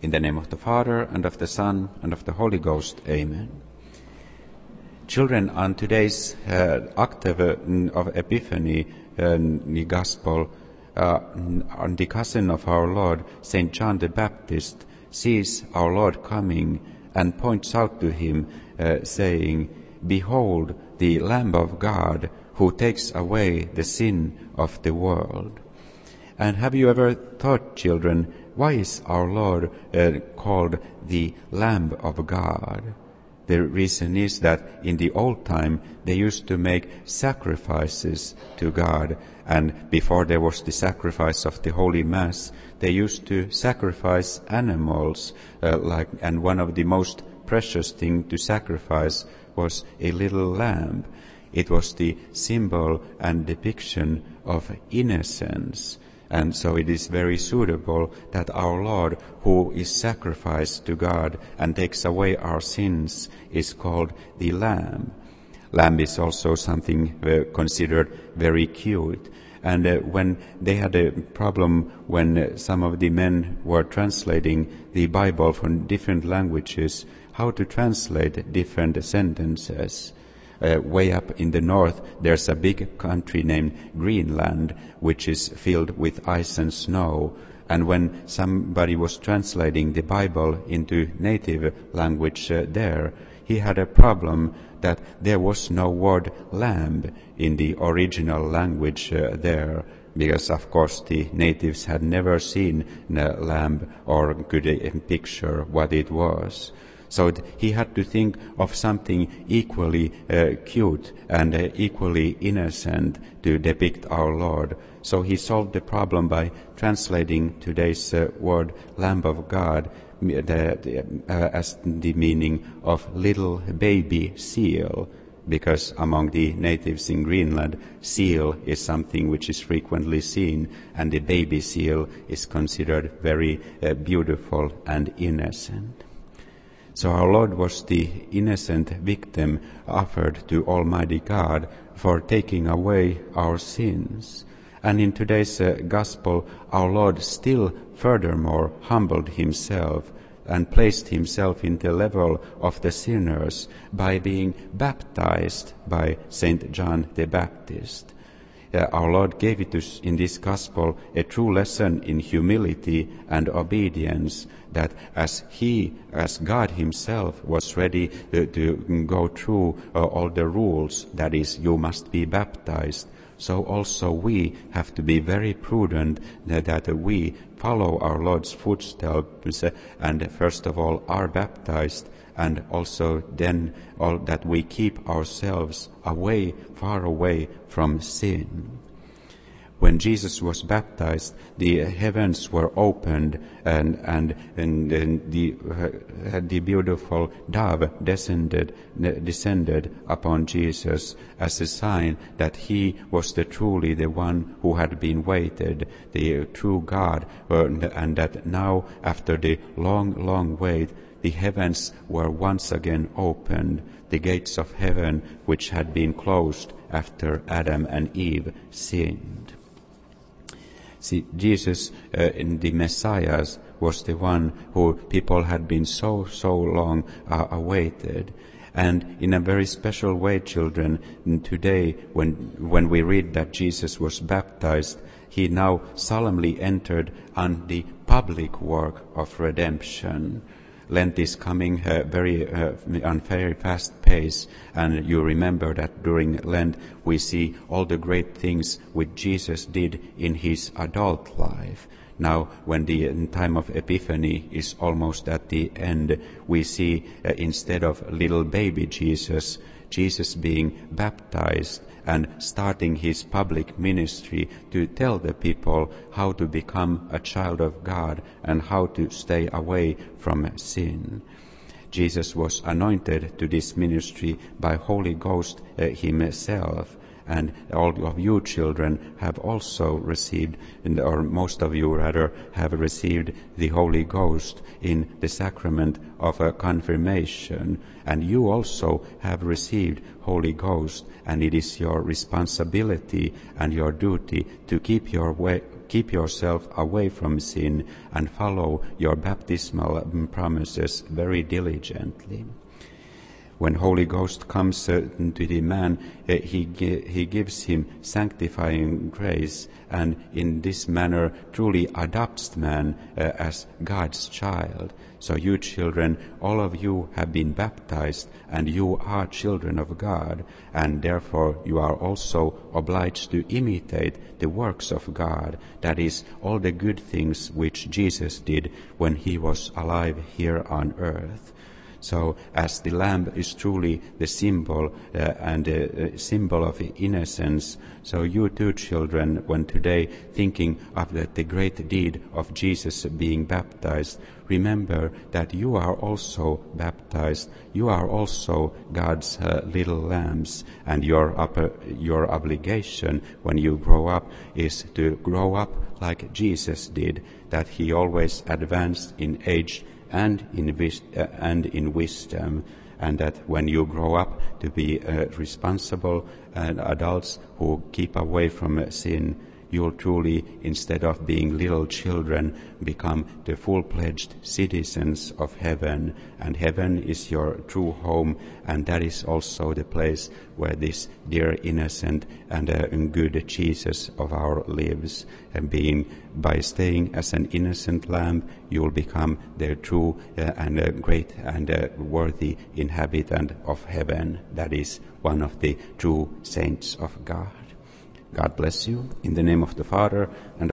In the name of the Father, and of the Son, and of the Holy Ghost. Amen. Children, on today's octave of Epiphany Gospel, on the cousin of our Lord, St. John the Baptist, sees our Lord coming and points out to him, saying, "Behold, the Lamb of God, who takes away the sin of the world." And have you ever thought, children, why is our Lord called the Lamb of God? The reason is that in the old time they used to make sacrifices to God, and before there was the sacrifice of the Holy Mass, they used to sacrifice animals, and one of the most precious things to sacrifice was a little lamb. It was the symbol and depiction of innocence. And so it is very suitable that our Lord, who is sacrificed to God and takes away our sins, is called the Lamb. Lamb is also something considered very cute. And when they had a problem when some of the men were translating the Bible from different languages, how to translate different sentences. Way up in the north, there's a big country named Greenland, which is filled with ice and snow. And when somebody was translating the Bible into native language there, he had a problem that there was no word lamb in the original language there, because of course the natives had never seen a lamb or could picture what it was. So he had to think of something equally cute and equally innocent to depict our Lord. So he solved the problem by translating today's word Lamb of God as the meaning of little baby seal, because among the natives in Greenland, seal is something which is frequently seen, and the baby seal is considered very beautiful and innocent. So our Lord was the innocent victim offered to Almighty God for taking away our sins. And in today's Gospel, our Lord still furthermore humbled himself and placed himself in the level of the sinners by being baptized by St. John the Baptist. Our Lord gave it us in this Gospel a true lesson in humility and obedience, that as God himself was ready to go through all the rules, that is, you must be baptized, so also we have to be very prudent that we follow our Lord's footsteps and first of all are baptized, and also then that we keep ourselves far away from sin. When Jesus was baptized, the heavens were opened and the beautiful dove descended upon Jesus as a sign that he was truly the one who had been waited, the true God, and that now, after the long wait, the heavens were once again opened, the gates of heaven which had been closed after Adam and Eve sinned. See, Jesus, in the Messiah, was the one who people had been so long awaited. And in a very special way, children, today when we read that Jesus was baptized, he now solemnly entered on the public work of redemption. Lent is coming on very fast pace, and you remember that during Lent we see all the great things which Jesus did in his adult life. Now, when the time of Epiphany is almost at the end, we see instead of little baby Jesus being baptized and starting his public ministry to tell the people how to become a child of God and how to stay away from sin. Jesus was anointed to this ministry by Holy Ghost himself, and all of you children have also received, or most of you rather, have received the Holy Ghost in the sacrament of confirmation, and you also have received Holy Ghost, and it is your responsibility and your duty to keep yourself away from sin and follow your baptismal promises very diligently. When Holy Ghost comes to the man, he gives him sanctifying grace, and in this manner truly adopts man as God's child. So you children, all of you have been baptized, and you are children of God, and therefore you are also obliged to imitate the works of God, that is, all the good things which Jesus did when he was alive here on earth. So, as the lamb is truly the symbol symbol of innocence, so you too, children, when today thinking of the great deed of Jesus being baptized, remember that you are also baptized. You are also God's little lambs, and your obligation when you grow up is to grow up like Jesus did, that he always advanced in age and in wisdom, and that when you grow up to be responsible adults who keep away from sin, you'll truly, instead of being little children, become the full-fledged citizens of heaven, and heaven is your true home, and that is also the place where this dear, innocent, and good Jesus of ours lives. And by staying as an innocent lamb, you'll become the true and great and worthy inhabitant of heaven. That is one of the true saints of God. God bless you. In the name of the Father, and